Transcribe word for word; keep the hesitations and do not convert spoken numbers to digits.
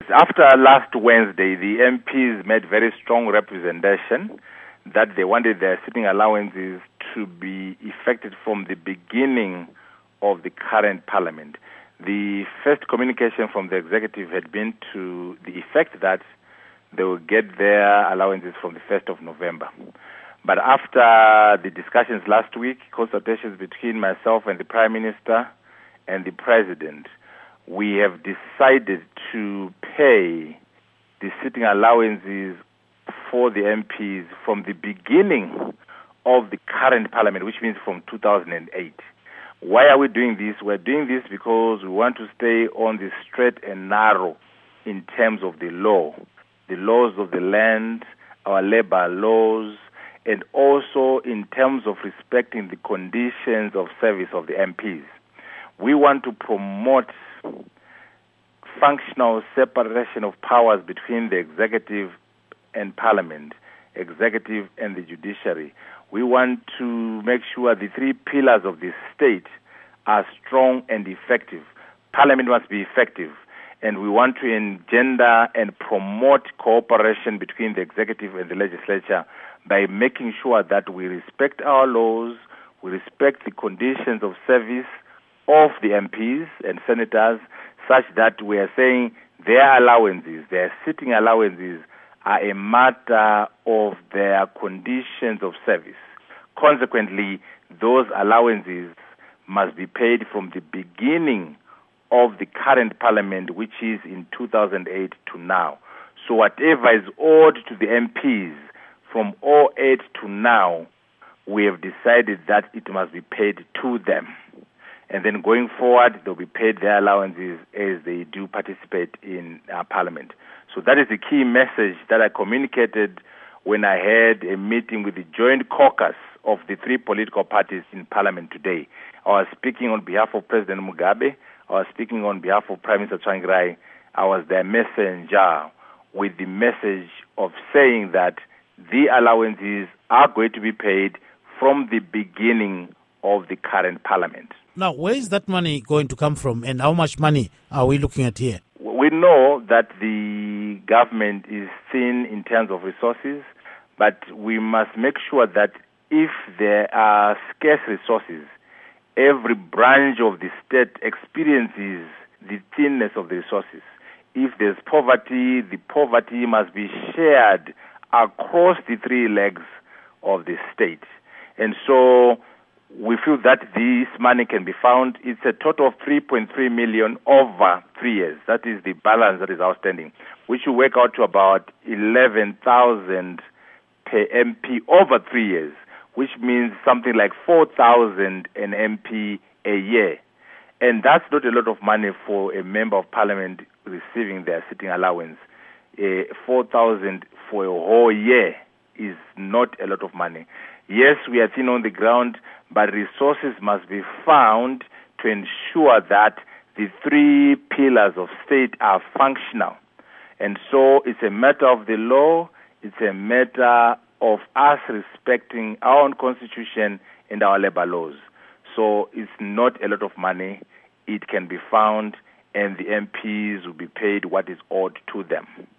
after last Wednesday, the M Ps made very strong representation that they wanted their sitting allowances to be effected from the beginning of the current parliament. The first communication from the executive had been to the effect that they will get their allowances from the first of November. But after the discussions last week, consultations between myself and the Prime Minister and the President, we have decided to pay the sitting allowances for the M Ps from the beginning of the current parliament, which means from two thousand eight. Why are we doing this? We're doing this because we want to stay on the straight and narrow in terms of the law, the laws of the land, our labor laws, and also in terms of respecting the conditions of service of the M Ps. We want to promote functional separation of powers between the executive and parliament, executive and the judiciary. We want to make sure the three pillars of the state are strong and effective. Parliament must be effective, and we want to engender and promote cooperation between the executive and the legislature by making sure that we respect our laws, we respect the conditions of service of the M Ps and senators, such that we are saying their allowances, their sitting allowances, are a matter of their conditions of service. Consequently, those allowances must be paid from the beginning of the current parliament, which is in two thousand eight to now. So whatever is owed to the M Ps from oh eight to now, we have decided that it must be paid to them. And then going forward, they'll be paid their allowances as they do participate in uh, Parliament. So that is the key message that I communicated when I had a meeting with the joint caucus of the three political parties in Parliament today. I was speaking on behalf of President Mugabe. I was speaking on behalf of Prime Minister Tsvangirai. I was their messenger with the message of saying that the allowances are going to be paid from the beginning of the current Parliament. Now, where is that money going to come from, and how much money are we looking at here? We know that the government is thin in terms of resources, but we must make sure that if there are scarce resources, every branch of the state experiences the thinness of the resources. If there's poverty, the poverty must be shared across the three legs of the state. And so we feel that this money can be found. It's a total of three point three million over three years. That is the balance that is outstanding, which will work out to about eleven thousand per M P over three years, which means something like four thousand an M P a year. And that's not a lot of money for a member of parliament receiving their sitting allowance. Uh, four thousand for a whole year is not a lot of money. Yes, we are thin on the ground, but resources must be found to ensure that the three pillars of state are functional. And so it's a matter of the law, it's a matter of us respecting our own constitution and our labor laws. So it's not a lot of money. It can be found, and the M Ps will be paid what is owed to them.